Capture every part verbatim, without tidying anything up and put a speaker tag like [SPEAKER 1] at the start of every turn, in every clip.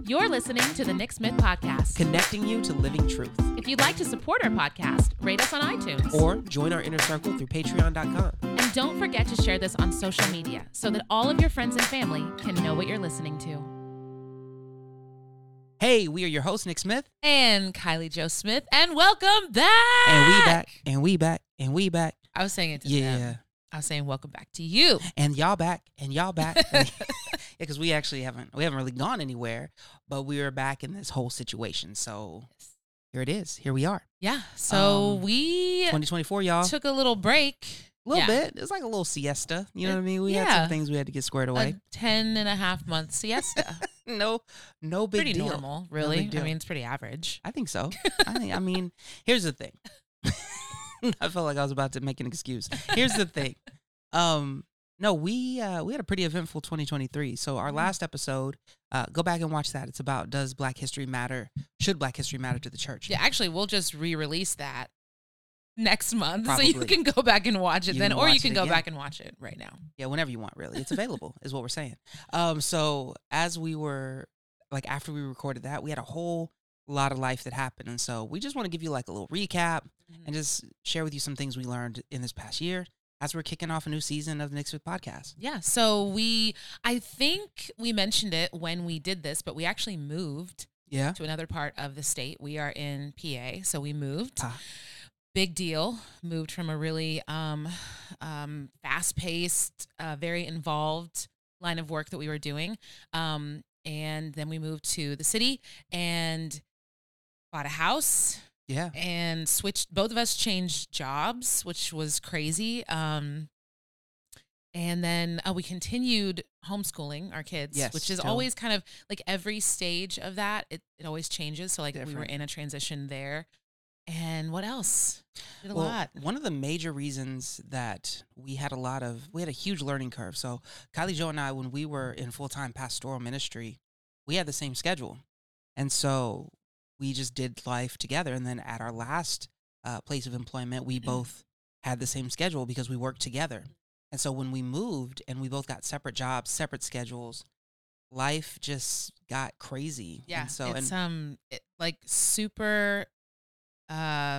[SPEAKER 1] You're listening to the Nick Smith Podcast,
[SPEAKER 2] connecting you to living truth.
[SPEAKER 1] If you'd like to support our podcast, rate us on iTunes.
[SPEAKER 2] Or join our inner circle through patreon dot com.
[SPEAKER 1] And don't forget to share this on social media so that all of your friends and family can know what you're listening to.
[SPEAKER 2] Hey, we are your hosts, Nick Smith.
[SPEAKER 1] And Kylie Jo Smith, and welcome back.
[SPEAKER 2] And we back, and we back, and we back.
[SPEAKER 1] I was saying it to
[SPEAKER 2] Yeah.
[SPEAKER 1] them. I was saying welcome back to you.
[SPEAKER 2] And y'all back, and y'all back. Yeah, because we actually haven't, we haven't really gone anywhere, but we are back in this whole situation. So here it is. Here we are.
[SPEAKER 1] Yeah. So
[SPEAKER 2] Um,
[SPEAKER 1] we
[SPEAKER 2] twenty twenty-four, y'all.
[SPEAKER 1] took a little break.
[SPEAKER 2] A little
[SPEAKER 1] Yeah.
[SPEAKER 2] bit. It's like a little siesta. You know what I mean? We had
[SPEAKER 1] Yeah.
[SPEAKER 2] some things we had to get squared away.
[SPEAKER 1] A ten and a half month siesta.
[SPEAKER 2] no, no big
[SPEAKER 1] Pretty
[SPEAKER 2] deal.
[SPEAKER 1] normal, really.
[SPEAKER 2] big deal.
[SPEAKER 1] I mean, it's pretty average.
[SPEAKER 2] I think so. I think. I mean, here's the thing. I felt like I was about to make an excuse. Here's the thing. Um, no, we uh, we had a pretty eventful twenty twenty-three. So our last episode, uh, go back and watch that. It's about does Black History matter? Should Black History matter to the church?
[SPEAKER 1] Yeah, actually, we'll just re-release that next month, so you
[SPEAKER 2] Probably.
[SPEAKER 1] can go back and watch it
[SPEAKER 2] You
[SPEAKER 1] then,
[SPEAKER 2] can
[SPEAKER 1] or you
[SPEAKER 2] watch
[SPEAKER 1] can
[SPEAKER 2] it
[SPEAKER 1] go
[SPEAKER 2] again.
[SPEAKER 1] back and watch it right now.
[SPEAKER 2] Yeah, whenever you want, really. It's available, is what we're saying. Um, so as we were, like, after we recorded that, we had a whole lot of life that happened. And so we just want to give you, like, a little recap and just share with you some things we learned in this past year as we're kicking off a new season of the Nick Smith Podcast.
[SPEAKER 1] Yeah, so we, I think we mentioned it when we did this, but we actually moved
[SPEAKER 2] Yeah.
[SPEAKER 1] to another part of the state. We are in P A, so we moved.
[SPEAKER 2] Ah.
[SPEAKER 1] Big deal. Moved from a really um, um, fast-paced, uh, very involved line of work that we were doing. Um, and then we moved to the city and bought a house
[SPEAKER 2] Yeah.
[SPEAKER 1] and switched. Both of us changed jobs, which was crazy. Um, and then uh, we continued homeschooling our kids,
[SPEAKER 2] Yes,
[SPEAKER 1] which is
[SPEAKER 2] tell-
[SPEAKER 1] always kind of like every stage of that. It, it always changes. So like we were
[SPEAKER 2] Different.
[SPEAKER 1] in a transition there. And what else? Did a
[SPEAKER 2] Well,
[SPEAKER 1] lot.
[SPEAKER 2] one of the major reasons that we had a lot of, we had a huge learning curve. So Kylie Jo and I, when we were in full-time pastoral ministry, we had the same schedule. And so we just did life together. And then at our last uh, place of employment, we both had the same schedule because we worked together. And so when we moved and we both got separate jobs, separate schedules, life just got crazy.
[SPEAKER 1] Yeah.
[SPEAKER 2] And so,
[SPEAKER 1] it's
[SPEAKER 2] and
[SPEAKER 1] um it, like super uh,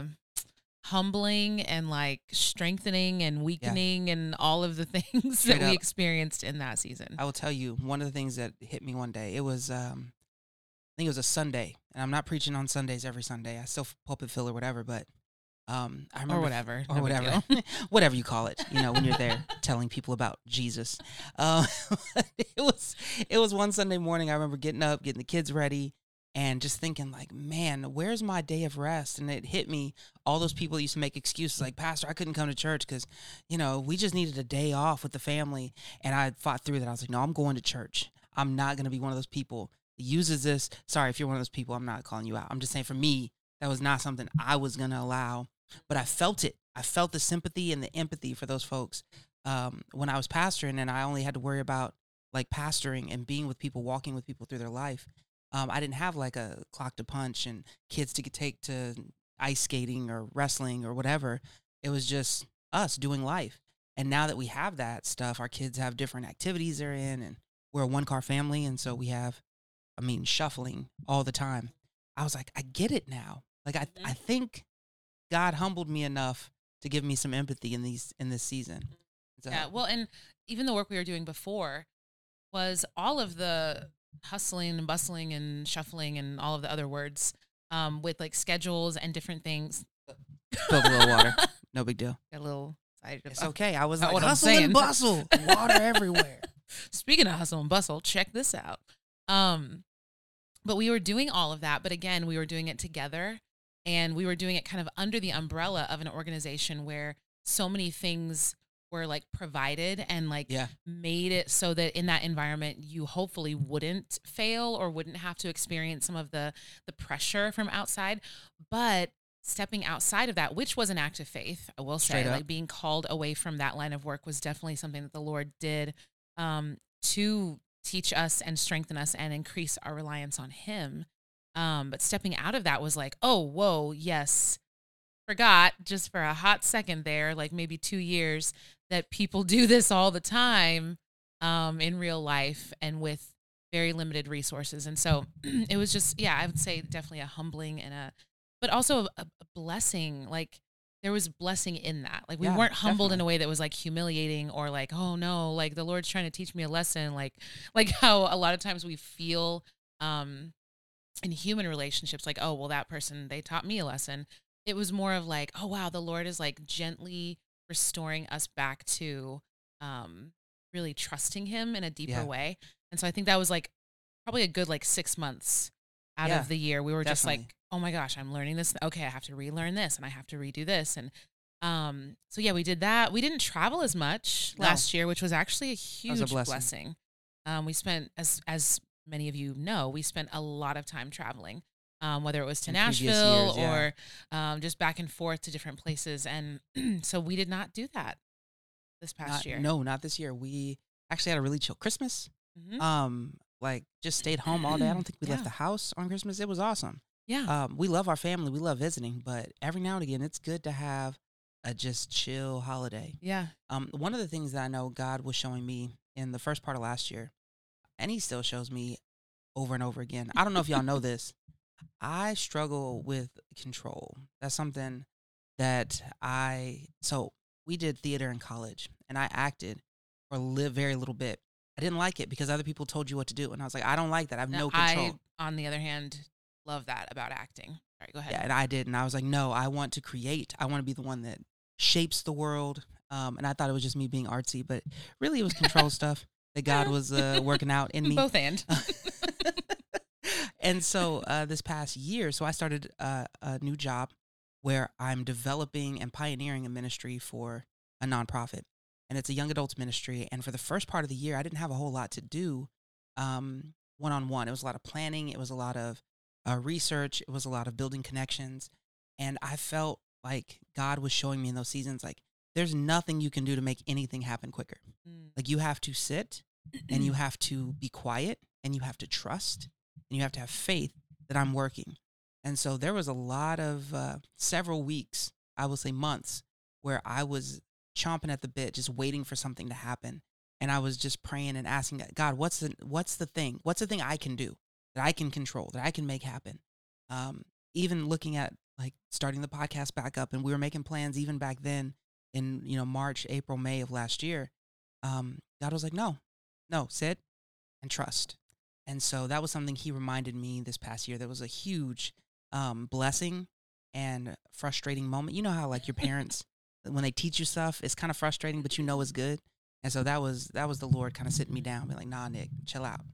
[SPEAKER 1] humbling and like strengthening and weakening and all of the things
[SPEAKER 2] Straight
[SPEAKER 1] that we
[SPEAKER 2] up.
[SPEAKER 1] experienced in that season.
[SPEAKER 2] I will tell you, one of the things that hit me one day, it was, um, I think it was a Sunday, and I'm not preaching on Sundays every Sunday. I still pulpit fill or whatever, but um, I remember
[SPEAKER 1] Or whatever.
[SPEAKER 2] or
[SPEAKER 1] No big
[SPEAKER 2] whatever,
[SPEAKER 1] deal.
[SPEAKER 2] whatever you call it. You know, when you're there telling people about Jesus. Um, it was it was one Sunday morning. I remember getting up, getting the kids ready, and just thinking like, man, where's my day of rest? And it hit me. All those people used to make excuses like, Pastor, I couldn't come to church because, you know, we just needed a day off with the family. And I fought through that. I was like, no, I'm going to church. I'm not going to be one of those people that uses this. Sorry, if you're one of those people, I'm not calling you out. I'm just saying for me, that was not something I was going to allow. But I felt it. I felt the sympathy and the empathy for those folks um, when I was pastoring, and I only had to worry about like pastoring and being with people, walking with people through their life. Um, I didn't have like a clock to punch and kids to take to ice skating or wrestling or whatever. It was just us doing life. And now that we have that stuff, our kids have different activities they're in, and we're a one-car family, and so we have, I mean, shuffling all the time. I was like, I get it now. Like, I, I think God humbled me enough to give me some empathy in these in this season. So,
[SPEAKER 1] Yeah, well, and even the work we were doing before was all of the hustling and bustling and shuffling and all of the other words um, with like schedules and different things.
[SPEAKER 2] spilled a little water. No big deal.
[SPEAKER 1] Got a little excited
[SPEAKER 2] It's
[SPEAKER 1] about-
[SPEAKER 2] okay. I was
[SPEAKER 1] Not
[SPEAKER 2] like,
[SPEAKER 1] what I'm
[SPEAKER 2] hustle
[SPEAKER 1] saying.
[SPEAKER 2] and bustle. Water everywhere.
[SPEAKER 1] Speaking of hustle and bustle, check this out. Um, but we were doing all of that, but again, we were doing it together, and we were doing it kind of under the umbrella of an organization where so many things were like provided and like
[SPEAKER 2] Yeah.
[SPEAKER 1] made it so that in that environment you hopefully wouldn't fail or wouldn't have to experience some of the the pressure from outside. But stepping outside of that, which was an act of faith, I will say,
[SPEAKER 2] Straight up.
[SPEAKER 1] like being called away from that line of work was definitely something that the Lord did um, to teach us and strengthen us and increase our reliance on Him. Um, but stepping out of that was like, oh, whoa, yes, forgot just for a hot second there, like maybe two years, that people do this all the time um, in real life and with very limited resources. And so it was just, yeah, I would say definitely a humbling and a, but also a, a blessing. Like there was blessing in that. Like we
[SPEAKER 2] Yeah,
[SPEAKER 1] weren't humbled in
[SPEAKER 2] definitely.
[SPEAKER 1] a way that was like humiliating or like, oh no, like the Lord's trying to teach me a lesson. Like, like how a lot of times we feel, um, in human relationships, like, oh, well, that person, they taught me a lesson. It was more of like, oh, wow, the Lord is like gently restoring us back to um, really trusting him in a deeper
[SPEAKER 2] Yeah,
[SPEAKER 1] way. And so I think that was like probably a good like six months out
[SPEAKER 2] yeah,
[SPEAKER 1] of the year. We were just
[SPEAKER 2] definitely.
[SPEAKER 1] like, oh my gosh, I'm learning this. Okay, I have to relearn this and I have to redo this. And um, so, yeah, we did that. We didn't travel as much
[SPEAKER 2] No,
[SPEAKER 1] last year, which was actually a
[SPEAKER 2] that was a
[SPEAKER 1] huge
[SPEAKER 2] blessing.
[SPEAKER 1] blessing. Um, we spent, as as many of you know, we spent a lot of time traveling, um, whether it was to
[SPEAKER 2] In previous
[SPEAKER 1] Nashville
[SPEAKER 2] years, yeah.
[SPEAKER 1] or um, just back and forth to different places. And so we did not do that this past
[SPEAKER 2] Not
[SPEAKER 1] year.
[SPEAKER 2] no, not this year. We actually had a really chill Christmas.
[SPEAKER 1] Hmm.
[SPEAKER 2] Um, like just stayed home all day. I don't think we left
[SPEAKER 1] Yeah.
[SPEAKER 2] the house on Christmas. It was awesome.
[SPEAKER 1] Yeah.
[SPEAKER 2] Um, we love our family. We love visiting, but every now and again, it's good to have a just chill holiday.
[SPEAKER 1] Yeah.
[SPEAKER 2] Um, one of the things that I know God was showing me in the first part of last year, and He still shows me over and over again. I don't know if y'all know this. I struggle with control. That's something that I so we did theater in college, and I acted for a li- very little bit. I didn't like it because other people told you what to do, and I was like, I don't like that. I have
[SPEAKER 1] Now,
[SPEAKER 2] no
[SPEAKER 1] I,
[SPEAKER 2] control.
[SPEAKER 1] on the other hand, love that about acting. All right, go ahead.
[SPEAKER 2] Yeah, and I did, and I was like, no, I want to create. I want to be the one that shapes the world. Um, and I thought it was just me being artsy, but really it was control stuff that God was uh, working out in me.
[SPEAKER 1] Both and.
[SPEAKER 2] And so uh, this past year, so I started uh, a new job where I'm developing and pioneering a ministry for a nonprofit, and it's a young adults ministry. And for the first part of the year, I didn't have a whole lot to do um, one-on-one. It was a lot of planning. It was a lot of uh, research. It was a lot of building connections. And I felt like God was showing me in those seasons, like, there's nothing you can do to make anything happen quicker.
[SPEAKER 1] Mm.
[SPEAKER 2] Like, you have to sit and you have to be quiet and you have to trust and you have to have faith that I'm working. And so there was a lot of uh, several weeks, I will say months, where I was chomping at the bit, just waiting for something to happen. And I was just praying and asking God, what's the what's the thing? What's the thing I can do that I can control, that I can make happen? Um, even looking at like starting the podcast back up, and we were making plans even back then in, you know, March, April, May of last year. Um, God was like, no, no, sit and trust. And so that was something He reminded me this past year. That was a huge um, blessing and frustrating moment. You know how like your parents, when they teach you stuff, it's kind of frustrating, but you know it's good. And so that was that was the Lord kind of sitting me down, being like, nah, Nick, chill out.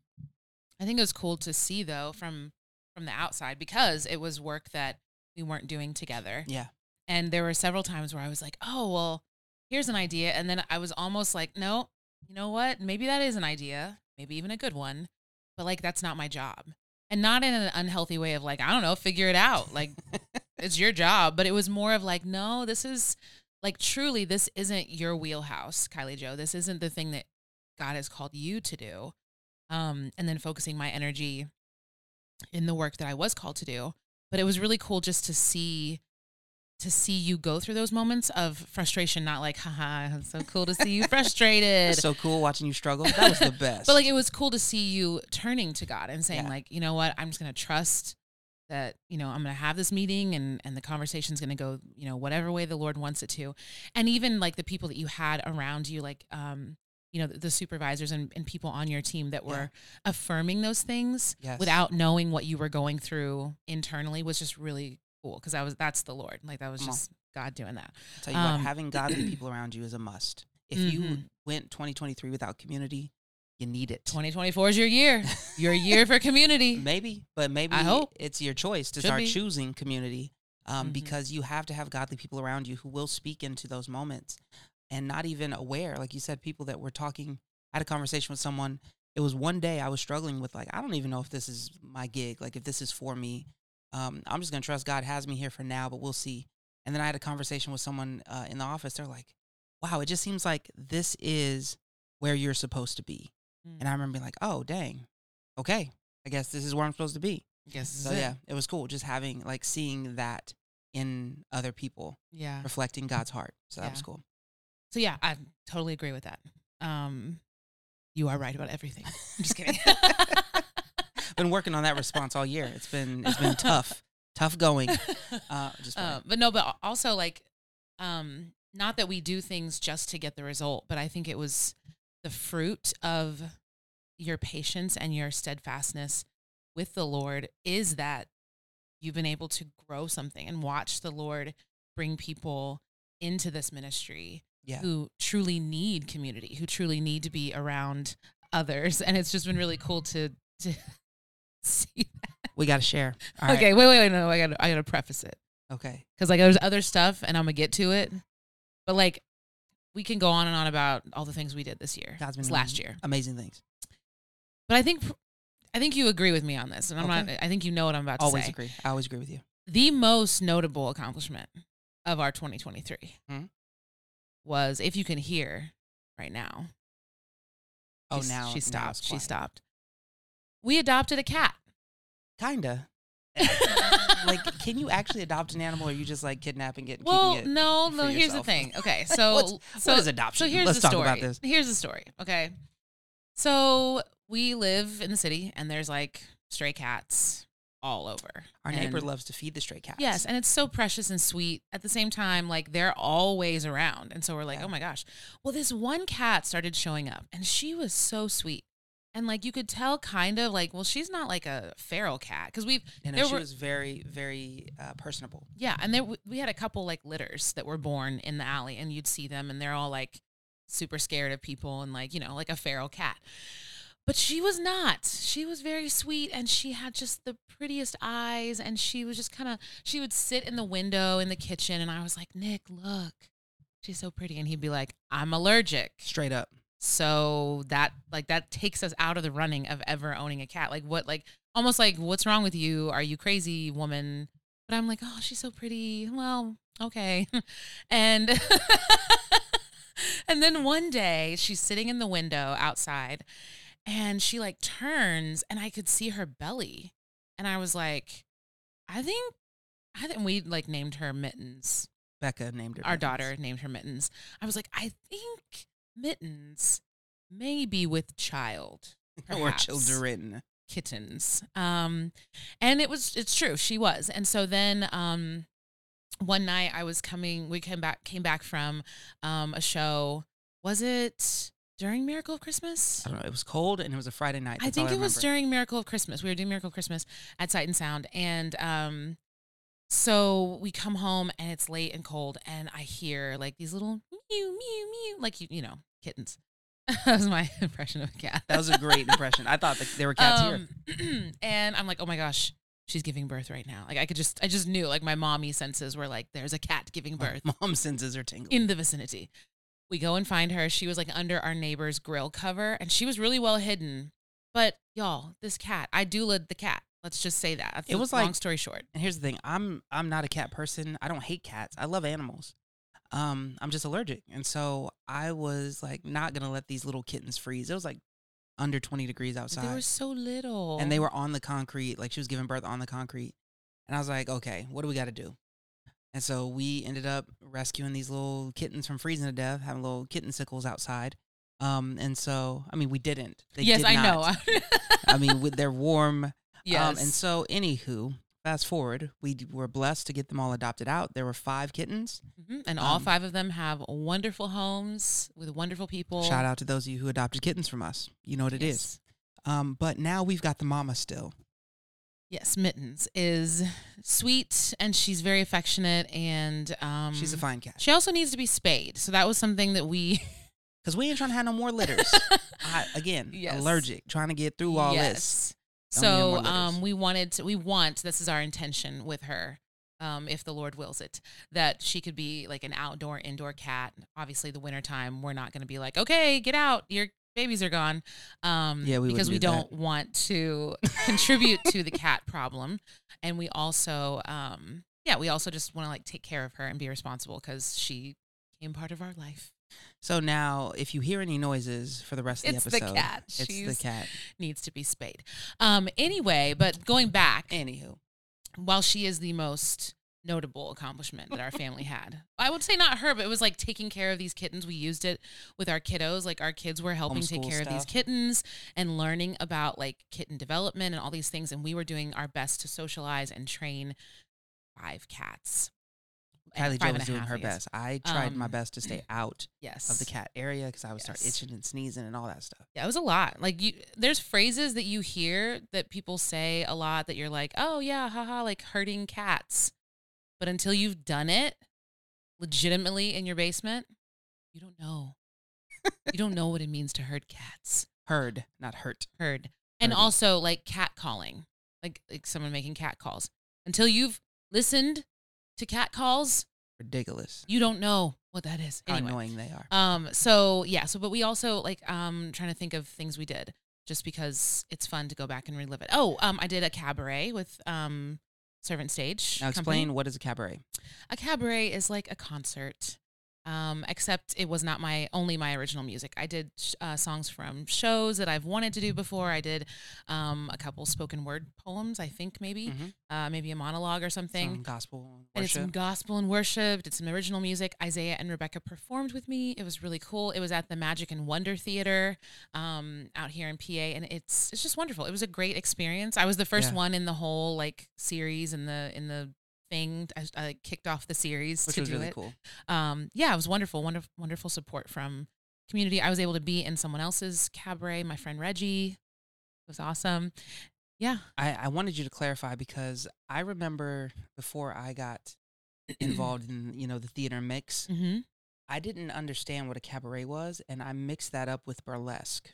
[SPEAKER 1] I think it was cool to see though from from the outside because it was work that we weren't doing together.
[SPEAKER 2] Yeah.
[SPEAKER 1] And there were several times where I was like, "Oh, well, here's an idea." And then I was almost like, "No, you know what? Maybe that is an idea, maybe even a good one, but like that's not my job." And not in an unhealthy way of like, I don't know, figure it out. Like it's your job, but it was more of like, "No, this is like truly this isn't your wheelhouse, Kylie Joe. This isn't the thing that God has called you to do." Um, and then focusing my energy in the work that I was called to do. But it was really cool just to see to see you go through those moments of frustration, not like, haha, it's so cool to see you frustrated.
[SPEAKER 2] It's so cool watching you struggle. That was the best.
[SPEAKER 1] But like it was cool to see you turning to God and saying,
[SPEAKER 2] Yeah.
[SPEAKER 1] like, you know what, I'm just gonna trust that, you know, I'm gonna have this meeting and and the conversation's gonna go, you know, whatever way the Lord wants it to. And even like the people that you had around you, like um, you know, the, the supervisors and, and people on your team that were
[SPEAKER 2] Yeah.
[SPEAKER 1] affirming those things
[SPEAKER 2] Yes.
[SPEAKER 1] without knowing what you were going through internally was just really cool because I was that's the Lord. Like that was
[SPEAKER 2] Come on.
[SPEAKER 1] just God doing that.
[SPEAKER 2] I'll tell you
[SPEAKER 1] Um,
[SPEAKER 2] what, having godly people around you is a must. If you
[SPEAKER 1] Mhm.
[SPEAKER 2] went twenty twenty-three without community, you need it.
[SPEAKER 1] twenty twenty-four is your year. Your year for community.
[SPEAKER 2] Maybe, but maybe
[SPEAKER 1] I hope.
[SPEAKER 2] it's your choice to
[SPEAKER 1] Should
[SPEAKER 2] start
[SPEAKER 1] be.
[SPEAKER 2] choosing community um,
[SPEAKER 1] Mhm.
[SPEAKER 2] because you have to have godly people around you who will speak into those moments and not even aware. Like you said, people that were talking, I had a conversation with someone. It was one day I was struggling with like, I don't even know if this is my gig, like if this is for me. Um, I'm just going to trust God has me here for now, but we'll see. And then I had a conversation with someone uh, in the office. They're like, wow, it just seems like this is where you're supposed to be.
[SPEAKER 1] Mm.
[SPEAKER 2] And I remember being like, oh, dang. Okay. I guess this is where I'm supposed to be.
[SPEAKER 1] Yes.
[SPEAKER 2] So, yeah, it was cool just having, like, seeing that in other people,
[SPEAKER 1] Yeah.
[SPEAKER 2] reflecting God's heart. So that
[SPEAKER 1] Yeah.
[SPEAKER 2] was cool.
[SPEAKER 1] So yeah, I totally agree with that. Um, You are right about everything. I'm just kidding.
[SPEAKER 2] Been working on that response all year. It's been it's been tough, tough going. Uh, just
[SPEAKER 1] uh, but no, but also like, um, not that we do things just to get the result, but I think it was the fruit of your patience and your steadfastness with the Lord is that you've been able to grow something and watch the Lord bring people into this ministry
[SPEAKER 2] yeah.
[SPEAKER 1] who truly need community, who truly need to be around others. And it's just been really cool to, to see that.
[SPEAKER 2] We got to share. All
[SPEAKER 1] okay.
[SPEAKER 2] right.
[SPEAKER 1] Wait, wait, wait. No, I got to, I got to preface it.
[SPEAKER 2] Okay.
[SPEAKER 1] Cause like there's other stuff and I'm gonna get to it, but like we can go on and on about all the things we did this year,
[SPEAKER 2] God's been
[SPEAKER 1] this last year.
[SPEAKER 2] Amazing things.
[SPEAKER 1] But I think, I think you agree with me on this and I'm
[SPEAKER 2] okay.
[SPEAKER 1] not, I think you know what I'm about to
[SPEAKER 2] always
[SPEAKER 1] say.
[SPEAKER 2] agree. I always agree with you.
[SPEAKER 1] The most notable accomplishment of our twenty twenty-three
[SPEAKER 2] hmm?
[SPEAKER 1] was, if you can hear right now.
[SPEAKER 2] Oh, now
[SPEAKER 1] she stopped.
[SPEAKER 2] Now it's
[SPEAKER 1] she
[SPEAKER 2] quiet.
[SPEAKER 1] stopped. We adopted a cat.
[SPEAKER 2] Kinda. Like, can you actually adopt an animal, or are you just like kidnapping it? And
[SPEAKER 1] Well,
[SPEAKER 2] keeping it
[SPEAKER 1] no,
[SPEAKER 2] for
[SPEAKER 1] no. Here's the
[SPEAKER 2] yourself?
[SPEAKER 1] thing. Okay, so
[SPEAKER 2] What's-
[SPEAKER 1] so
[SPEAKER 2] what is adoption?
[SPEAKER 1] So here's
[SPEAKER 2] Let's
[SPEAKER 1] the
[SPEAKER 2] talk
[SPEAKER 1] story.
[SPEAKER 2] about this.
[SPEAKER 1] Here's the story. Okay, so we live in the city, and there's like stray cats all over.
[SPEAKER 2] Our neighbor
[SPEAKER 1] And-
[SPEAKER 2] loves to feed the stray cats.
[SPEAKER 1] Yes, and it's so precious and sweet. At the same time, like they're always around. And so we're like,
[SPEAKER 2] Yeah.
[SPEAKER 1] oh my gosh. Well, this one cat started showing up and she was so sweet. And like you could tell kind of like, well, she's not like a feral cat. Cause we've,
[SPEAKER 2] You know,
[SPEAKER 1] there
[SPEAKER 2] she
[SPEAKER 1] were,
[SPEAKER 2] was very, very uh, personable.
[SPEAKER 1] yeah. And there, we had a couple like litters that were born in the alley and you'd see them and they're all like super scared of people and like, you know, like a feral cat. But she was not. She was very sweet and she had just the prettiest eyes and she was just kind of, she would sit in the window in the kitchen and I was like, Nick, look, she's so pretty. And he'd be like, I'm allergic.
[SPEAKER 2] Straight up.
[SPEAKER 1] So that like that takes us out of the running of ever owning a cat. Like what, like almost like, what's wrong with you? Are you crazy, woman? But I'm like, oh, she's so pretty. Well, okay. And and then one day she's sitting in the window outside and she like turns and I could see her belly. And I was like, I think, I think we like named her Mittens.
[SPEAKER 2] Becca named her.
[SPEAKER 1] Our
[SPEAKER 2] Mittens.
[SPEAKER 1] daughter named her Mittens. I was like, I think Mittens may be with child.
[SPEAKER 2] or
[SPEAKER 1] perhaps.
[SPEAKER 2] children.
[SPEAKER 1] Kittens. Um, and it was, it's true. She was. And so then, um, one night I was coming, we came back, came back from, um, a show. Was it during Miracle of Christmas?
[SPEAKER 2] I don't know. It was cold and it was a Friday night.
[SPEAKER 1] I
[SPEAKER 2] That's
[SPEAKER 1] think
[SPEAKER 2] all
[SPEAKER 1] it was
[SPEAKER 2] remember.
[SPEAKER 1] during Miracle of Christmas. We were doing Miracle of Christmas at Sight and Sound. And, um, so we come home and it's late and cold and I hear like these little mew, mew, mew, like, you, you know, kittens. That was my impression of a cat.
[SPEAKER 2] That was a great impression. I thought that there were cats
[SPEAKER 1] um, here. And I'm like, oh my gosh, she's giving birth right now. Like I could just, I just knew like my mommy senses were like, there's a cat giving birth
[SPEAKER 2] Mom senses are tingling.
[SPEAKER 1] in the vicinity. We go and find her. She was like under our neighbor's grill cover and she was really well hidden. But y'all, this cat, I doulaed the cat. Let's just say that. That's
[SPEAKER 2] It was
[SPEAKER 1] long
[SPEAKER 2] like-
[SPEAKER 1] story short.
[SPEAKER 2] And here's the thing: I'm I'm not a cat person. I don't hate cats. I love animals. Um, I'm just allergic, and so I was like not gonna let these little kittens freeze. It was like under twenty degrees outside,
[SPEAKER 1] They were so little.
[SPEAKER 2] and they were on the concrete. Like she was giving birth on the concrete, and I was like, okay, what do we got to do? And so we ended up rescuing these little kittens from freezing to death, having little kitten sickles outside. Um, and so I mean, we didn't. They
[SPEAKER 1] yes,
[SPEAKER 2] did
[SPEAKER 1] I
[SPEAKER 2] not.
[SPEAKER 1] know.
[SPEAKER 2] I mean, with they're warm.
[SPEAKER 1] yes.
[SPEAKER 2] Um, and so, anywho, fast forward, we d- were blessed to get them all adopted out. There were five kittens.
[SPEAKER 1] Mhm. And all
[SPEAKER 2] um,
[SPEAKER 1] five of them have wonderful homes with wonderful people.
[SPEAKER 2] Shout out to those of you who adopted kittens from us. You know what it is.
[SPEAKER 1] Yes.
[SPEAKER 2] Um, but now we've got the mama still.
[SPEAKER 1] Yes, Mittens is sweet and she's very affectionate and um
[SPEAKER 2] She's a fine cat.
[SPEAKER 1] she also needs to be spayed. So that was something that we
[SPEAKER 2] Because we ain't trying to have no more litters. I, again,
[SPEAKER 1] Yes.
[SPEAKER 2] allergic, trying to get through all
[SPEAKER 1] yes.
[SPEAKER 2] this. Don't need no
[SPEAKER 1] So
[SPEAKER 2] more litters.
[SPEAKER 1] um we wanted to, we want this is our intention with her. Um, if the Lord wills it, that she could be like an outdoor, indoor cat. Obviously, the wintertime, we're not going to be like, okay, get out, your babies are gone. Um,
[SPEAKER 2] Yeah, we
[SPEAKER 1] because we
[SPEAKER 2] wouldn't do
[SPEAKER 1] don't want to contribute to the cat problem, and we also, um, yeah, we also just want to like take care of her and be responsible because she became part of our life.
[SPEAKER 2] So now, if you hear any noises for the rest of the
[SPEAKER 1] It's the
[SPEAKER 2] episode,
[SPEAKER 1] cat.
[SPEAKER 2] it's
[SPEAKER 1] She's-
[SPEAKER 2] the cat.
[SPEAKER 1] Needs to be spayed. Um, anyway, but going back,
[SPEAKER 2] Anywho,
[SPEAKER 1] while she is the most notable accomplishment that our family had. I would say not her, but it was like taking care of these kittens. We used it with our kiddos. Like our kids were helping take
[SPEAKER 2] Homeschool
[SPEAKER 1] care of these
[SPEAKER 2] stuff.
[SPEAKER 1] kittens and learning about like kitten development and all these things. And we were doing our best to socialize and train five cats. And
[SPEAKER 2] Kylie
[SPEAKER 1] five
[SPEAKER 2] Jo
[SPEAKER 1] and
[SPEAKER 2] was
[SPEAKER 1] a
[SPEAKER 2] doing
[SPEAKER 1] half,
[SPEAKER 2] her
[SPEAKER 1] I guess.
[SPEAKER 2] best. I tried my
[SPEAKER 1] Um,
[SPEAKER 2] best to stay out
[SPEAKER 1] Yes.
[SPEAKER 2] of the cat area because I would start
[SPEAKER 1] Yes.
[SPEAKER 2] itching and sneezing and all that stuff.
[SPEAKER 1] Yeah, it was a lot. Like you, there's phrases that you hear that people say a lot that you're like, oh yeah, haha, like herding cats. But until you've done it legitimately in your basement, you don't know. You don't know what it means to herd cats.
[SPEAKER 2] Herd, not hurt.
[SPEAKER 1] Herd. And
[SPEAKER 2] Herding.
[SPEAKER 1] also like cat calling, like like someone making cat calls. Until you've listened to cat calls,
[SPEAKER 2] Ridiculous.
[SPEAKER 1] you don't know what that is.
[SPEAKER 2] How
[SPEAKER 1] Anyway.
[SPEAKER 2] annoying they are.
[SPEAKER 1] Um, so yeah, so but we also like um trying to think of things we did just because it's fun to go back and relive it. Oh, um I did a cabaret with um Servant Stage.
[SPEAKER 2] Now
[SPEAKER 1] Company.
[SPEAKER 2] explain, what is a cabaret?
[SPEAKER 1] A cabaret is like a concert. Um, except it was not my only my original music. I did uh, songs from shows that I've wanted to do before. I did um, a couple spoken word poems, I think maybe,
[SPEAKER 2] Mhm.
[SPEAKER 1] uh, maybe a monologue or something.
[SPEAKER 2] Some gospel
[SPEAKER 1] I did some
[SPEAKER 2] worship.
[SPEAKER 1] gospel and worship, did some original music. Isaiah and Rebecca performed with me. It was really cool. It was at the Magic and Wonder Theater um, out here in P A, and it's it's just wonderful. It was a great experience. I was the first
[SPEAKER 2] Yeah.
[SPEAKER 1] one in the whole like series in the in the thing. I, I kicked off the series
[SPEAKER 2] Which
[SPEAKER 1] to
[SPEAKER 2] was
[SPEAKER 1] do
[SPEAKER 2] really
[SPEAKER 1] it.
[SPEAKER 2] cool.
[SPEAKER 1] Um, yeah, it was wonderful, wonderful, wonderful support from community. I was able to be in someone else's cabaret. My friend Reggie, it was awesome. Yeah.
[SPEAKER 2] I, I wanted you to clarify because I remember before I got involved in, you know, the theater mix,
[SPEAKER 1] Mm-hmm.
[SPEAKER 2] I didn't understand what a cabaret was, and I mixed that up with burlesque.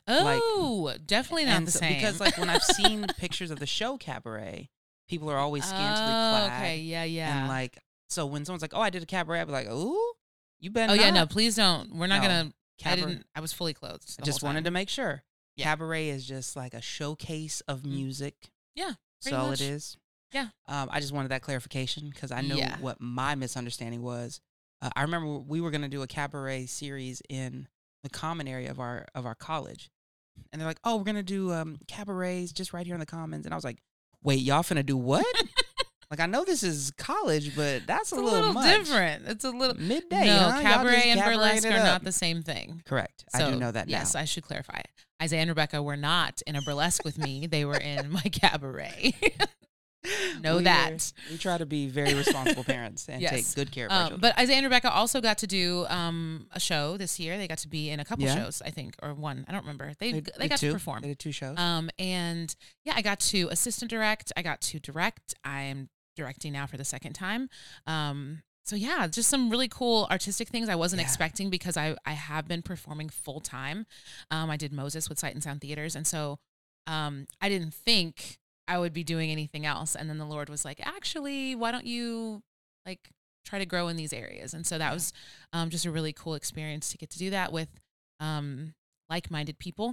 [SPEAKER 1] Oh, definitely not
[SPEAKER 2] and
[SPEAKER 1] the
[SPEAKER 2] so-
[SPEAKER 1] same.
[SPEAKER 2] Because like when I've seen pictures of the show Cabaret, people are always scantily
[SPEAKER 1] oh,
[SPEAKER 2] clad.
[SPEAKER 1] okay, yeah, yeah.
[SPEAKER 2] And like, so when someone's like, "Oh, I did a cabaret," I'd be like, "Ooh, you better."
[SPEAKER 1] oh yeah, no,
[SPEAKER 2] not."
[SPEAKER 1] please don't. We're not
[SPEAKER 2] No,
[SPEAKER 1] gonna. I
[SPEAKER 2] Cabaret-
[SPEAKER 1] didn't. I was fully clothed.
[SPEAKER 2] I just wanted to make sure.
[SPEAKER 1] Yeah.
[SPEAKER 2] Cabaret is just like a showcase of
[SPEAKER 1] Mhm.
[SPEAKER 2] music.
[SPEAKER 1] Yeah,
[SPEAKER 2] That's
[SPEAKER 1] pretty
[SPEAKER 2] all
[SPEAKER 1] much.
[SPEAKER 2] it is.
[SPEAKER 1] Yeah.
[SPEAKER 2] Um, I just wanted that clarification because I know
[SPEAKER 1] Yeah.
[SPEAKER 2] what my misunderstanding was. Uh, I remember we were going to do a cabaret series in the common area of our of our college, and they're like, "Oh, we're going to do um, cabarets just right here in the commons," and I was like, "Wait, y'all finna do what?" Like, I know this is college, but that's
[SPEAKER 1] It's
[SPEAKER 2] a
[SPEAKER 1] a
[SPEAKER 2] little,
[SPEAKER 1] little
[SPEAKER 2] much.
[SPEAKER 1] different. It's a little
[SPEAKER 2] Midday,
[SPEAKER 1] no
[SPEAKER 2] huh? Y'all
[SPEAKER 1] cabaret
[SPEAKER 2] just
[SPEAKER 1] and
[SPEAKER 2] cabareting
[SPEAKER 1] burlesque
[SPEAKER 2] it
[SPEAKER 1] are
[SPEAKER 2] up.
[SPEAKER 1] not the same thing.
[SPEAKER 2] Correct. I
[SPEAKER 1] So,
[SPEAKER 2] do know that now.
[SPEAKER 1] Yes, I should clarify. Isaiah and Rebecca were not in a burlesque with me. They were in my cabaret. Know
[SPEAKER 2] We
[SPEAKER 1] that.
[SPEAKER 2] are- we try to be very responsible parents and
[SPEAKER 1] Yes.
[SPEAKER 2] take good care of our
[SPEAKER 1] Um,
[SPEAKER 2] children.
[SPEAKER 1] but Isaiah and Rebecca also got to do um, a show this year. They got to be in a couple
[SPEAKER 2] Yeah.
[SPEAKER 1] shows, I think, or one. I don't remember. They they,
[SPEAKER 2] did
[SPEAKER 1] got
[SPEAKER 2] two.
[SPEAKER 1] to perform.
[SPEAKER 2] They did two shows.
[SPEAKER 1] Um, and yeah, I got to assistant direct. I got to direct. I am directing now for the second time. Um, so yeah, just some really cool artistic things I wasn't
[SPEAKER 2] Yeah.
[SPEAKER 1] expecting because I, I have been performing full time. Um, I did Moses with Sight and Sound Theaters. And so um, I didn't think I would be doing anything else. And then the Lord was like, actually, why don't you like try to grow in these areas? And so that
[SPEAKER 2] Yeah.
[SPEAKER 1] was um, just a really cool experience to get to do that with um, like-minded people.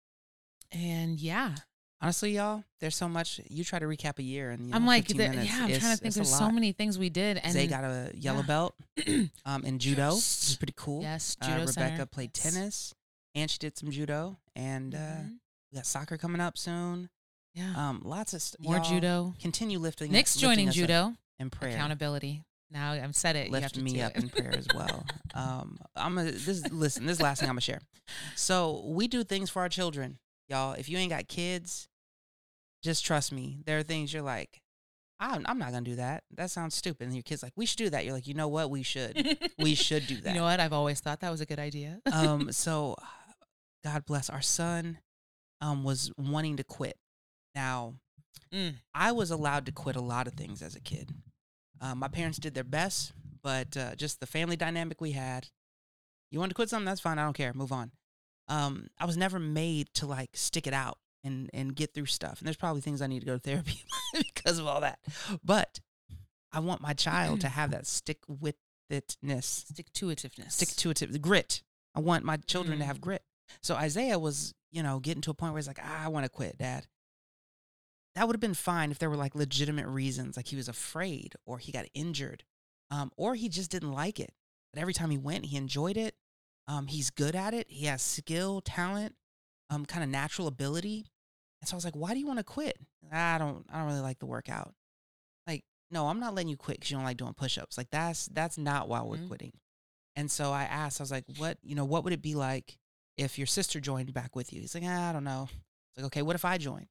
[SPEAKER 1] And yeah,
[SPEAKER 2] Honestly, y'all, there's so much. You try to recap a year, and you know,
[SPEAKER 1] I'm like,
[SPEAKER 2] fifteen
[SPEAKER 1] the,
[SPEAKER 2] minutes.
[SPEAKER 1] yeah, I'm
[SPEAKER 2] it's,
[SPEAKER 1] trying to think.
[SPEAKER 2] it's a
[SPEAKER 1] There's so
[SPEAKER 2] lot.
[SPEAKER 1] many things we did, and
[SPEAKER 2] Zay got a yellow
[SPEAKER 1] yeah.
[SPEAKER 2] belt um, in judo, which
[SPEAKER 1] Yes.
[SPEAKER 2] is pretty cool.
[SPEAKER 1] yes,
[SPEAKER 2] Uh,
[SPEAKER 1] judo
[SPEAKER 2] Rebecca
[SPEAKER 1] center.
[SPEAKER 2] played
[SPEAKER 1] Yes.
[SPEAKER 2] tennis, and she did some judo, and uh,
[SPEAKER 1] Mhm.
[SPEAKER 2] we got soccer coming up soon.
[SPEAKER 1] Yeah,
[SPEAKER 2] Um, lots of st-
[SPEAKER 1] more
[SPEAKER 2] y'all
[SPEAKER 1] judo.
[SPEAKER 2] Continue lifting.
[SPEAKER 1] Nick's
[SPEAKER 2] lifting
[SPEAKER 1] joining
[SPEAKER 2] us up
[SPEAKER 1] judo.
[SPEAKER 2] in prayer.
[SPEAKER 1] Accountability. Now I've said it. you have
[SPEAKER 2] Lift
[SPEAKER 1] to
[SPEAKER 2] me
[SPEAKER 1] do
[SPEAKER 2] up
[SPEAKER 1] it.
[SPEAKER 2] in prayer as well. Um, I'm a, this. Listen, this is the last thing I'm gonna share. So we do things for our children, y'all. If you ain't got kids, just trust me. There are things you're like, I'm, I'm not gonna do that. That sounds stupid. And your kid's like, we should do that. You're like, you know what? We should. We should do that.
[SPEAKER 1] You know what? I've always thought that was a good idea.
[SPEAKER 2] um. So, God bless our son. Um, was wanting to quit. Now,
[SPEAKER 1] Mm.
[SPEAKER 2] I was allowed to quit a lot of things as a kid. Um, my parents did their best, but uh, just the family dynamic we had. You want to quit something? That's fine. I don't care. Move on. Um, I was never made to like stick it out and and get through stuff. And there's probably things I need to go to therapy because of all that. But I want my child to have that stick with itness,
[SPEAKER 1] Stick to itiveness.
[SPEAKER 2] stick to it, grit. I want my children to
[SPEAKER 1] Mm.
[SPEAKER 2] have grit. So Isaiah was, you know, getting to a point where he's like, ah, I want to quit, Dad. That would have been fine if there were like legitimate reasons, like he was afraid or he got injured, um, or he just didn't like it. But every time he went, he enjoyed it. Um, he's good at it. He has skill, talent, um, kind of natural ability. And so I was like, why do you want to quit? I don't, I don't really like the workout. Like, no, I'm not letting you quit because you don't like doing push-ups. Like that's that's not why we're
[SPEAKER 1] Mhm.
[SPEAKER 2] quitting. And so I asked, I was like, what, you know, what would it be like if your sister joined back with you? He's like, ah, I don't know. It's like, okay, what if I joined?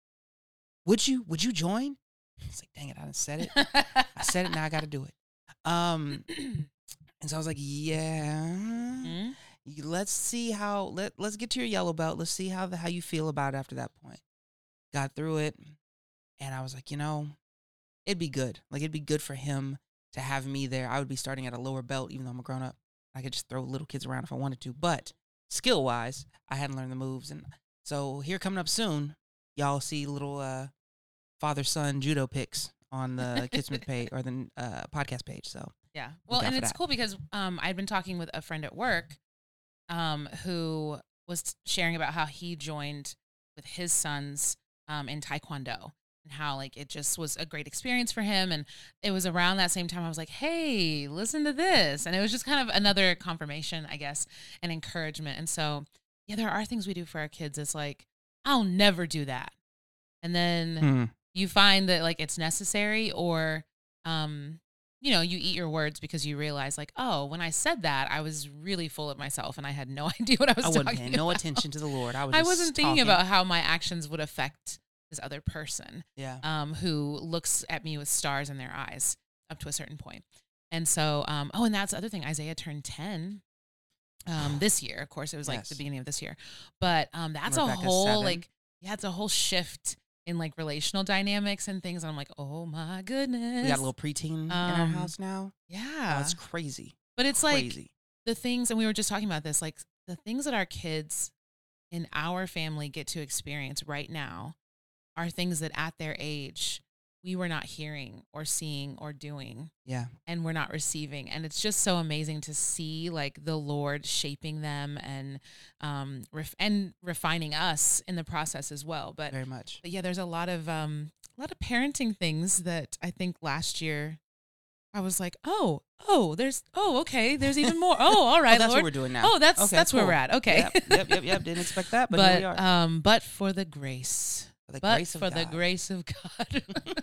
[SPEAKER 2] Would you, would you join? It's like, dang it, I done said it. I said it, now I got to do it. Um, and so I was like, yeah,
[SPEAKER 1] Mhm.
[SPEAKER 2] you- let's see how, let, let's get to your yellow belt. Let's see how the, how you feel about it after that point. Got through it. And I was like, you know, it'd be good. Like, it'd be good for him to have me there. I would be starting at a lower belt, even though I'm a grown up. I could just throw little kids around if I wanted to. But skill wise, I hadn't learned the moves. And so here coming up soon, y'all see little uh, father son judo pics on the Kidsmith page or the uh, podcast page. So
[SPEAKER 1] Yeah. Well,
[SPEAKER 2] out
[SPEAKER 1] and
[SPEAKER 2] for
[SPEAKER 1] it's
[SPEAKER 2] that.
[SPEAKER 1] cool because um, I'd been talking with a friend at work um, who was sharing about how he joined with his sons um, in Taekwondo and how like it just was a great experience for him. And it was around that same time I was like, hey, listen to this. And it was just kind of another confirmation, I guess, and encouragement. And so, yeah, there are things we do for our kids. It's like, I'll never do that. And then
[SPEAKER 2] Hmm.
[SPEAKER 1] you find that like it's necessary or, um, you know, you eat your words because you realize like, oh, when I said that, I was really full of myself and I had no idea what I was
[SPEAKER 2] I wasn't
[SPEAKER 1] talking
[SPEAKER 2] paying
[SPEAKER 1] about.
[SPEAKER 2] no attention to the Lord. I was
[SPEAKER 1] I
[SPEAKER 2] just
[SPEAKER 1] wasn't thinking
[SPEAKER 2] talking.
[SPEAKER 1] about how my actions would affect this other person
[SPEAKER 2] Yeah.
[SPEAKER 1] um, who looks at me with stars in their eyes up to a certain point. And so, um, oh, and that's the other thing. Isaiah turned ten um, this year. Of course, it was like
[SPEAKER 2] Yes.
[SPEAKER 1] the beginning of this year. But um, that's
[SPEAKER 2] Rebecca's
[SPEAKER 1] a whole,
[SPEAKER 2] seven.
[SPEAKER 1] like, yeah, it's a whole shift in like relational dynamics and things. And I'm like, oh my goodness.
[SPEAKER 2] We got a little preteen in our
[SPEAKER 1] Um,
[SPEAKER 2] house now. Oh,
[SPEAKER 1] Yeah.
[SPEAKER 2] that's crazy.
[SPEAKER 1] But it's like
[SPEAKER 2] Crazy.
[SPEAKER 1] the things, and we were just talking about this, like the things that our kids in our family get to experience right now are things that at their age we were not hearing or seeing or doing
[SPEAKER 2] Yeah.
[SPEAKER 1] and we're not receiving. And it's just so amazing to see like the Lord shaping them and um ref- and refining us in the process as well. But,
[SPEAKER 2] Very much.
[SPEAKER 1] but yeah, there's a lot of um a lot of parenting things that I think last year I was like, oh, oh, there's, oh, okay, there's even more. Oh, all right,
[SPEAKER 2] Oh, that's
[SPEAKER 1] Lord.
[SPEAKER 2] what we're doing now.
[SPEAKER 1] Oh, that's
[SPEAKER 2] Okay,
[SPEAKER 1] that's where
[SPEAKER 2] cool.
[SPEAKER 1] we're at. Okay.
[SPEAKER 2] Yep, yep, yep, yep. Didn't expect that, but, here
[SPEAKER 1] but
[SPEAKER 2] we are.
[SPEAKER 1] um, but for the grace,
[SPEAKER 2] For the
[SPEAKER 1] but
[SPEAKER 2] grace of
[SPEAKER 1] for the
[SPEAKER 2] God.
[SPEAKER 1] grace of God.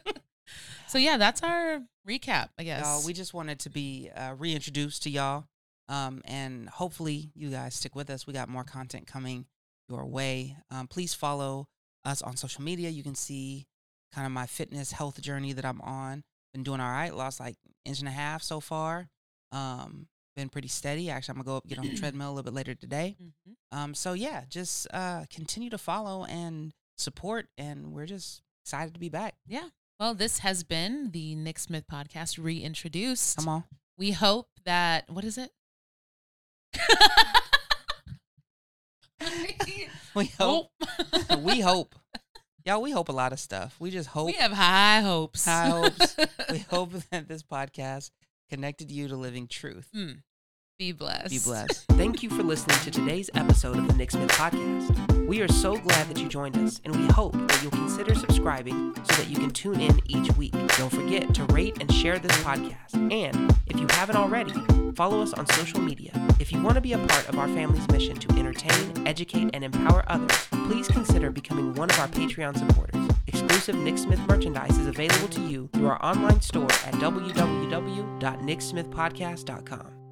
[SPEAKER 1] So yeah, that's our recap, I guess.
[SPEAKER 2] Y'all, we just wanted to be uh, reintroduced to y'all, um, and hopefully you guys stick with us. We got more content coming your way. Um, please follow us on social media. You can see kind of my fitness health journey that I'm on. Been doing all right. Lost like inch and a half so far. Um, been pretty steady. Actually, I'm gonna go up get on the treadmill a little bit later today.
[SPEAKER 1] Mhm.
[SPEAKER 2] Um, so yeah, just uh, continue to follow and support, and we're just excited to be back.
[SPEAKER 1] Yeah. Well, this has been the Nick Smith podcast reintroduced.
[SPEAKER 2] Come on.
[SPEAKER 1] We hope that, what is it?
[SPEAKER 2] We hope.
[SPEAKER 1] Hope.
[SPEAKER 2] we hope. Y'all, we hope a lot of stuff. We just hope.
[SPEAKER 1] We have high hopes.
[SPEAKER 2] High hopes. We hope that this podcast connected you to living truth.
[SPEAKER 1] Mm. Be blessed.
[SPEAKER 2] Be blessed.
[SPEAKER 3] Thank you for listening to today's episode of the Nick Smith Podcast. We are so glad that you joined us, and we hope that you'll consider subscribing so that you can tune in each week. Don't forget to rate and share this podcast. And if you haven't already, follow us on social media. If you want to be a part of our family's mission to entertain, educate, and empower others, please consider becoming one of our Patreon supporters. Exclusive Nick Smith merchandise is available to you through our online store at w w w dot nick smith podcast dot com.